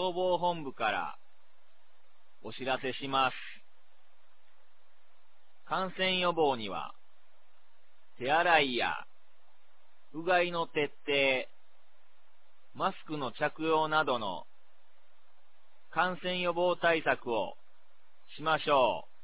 消防本部からお知らせします。感染予防には、手洗いやうがいの徹底、マスクの着用などの感染予防対策をしましょう。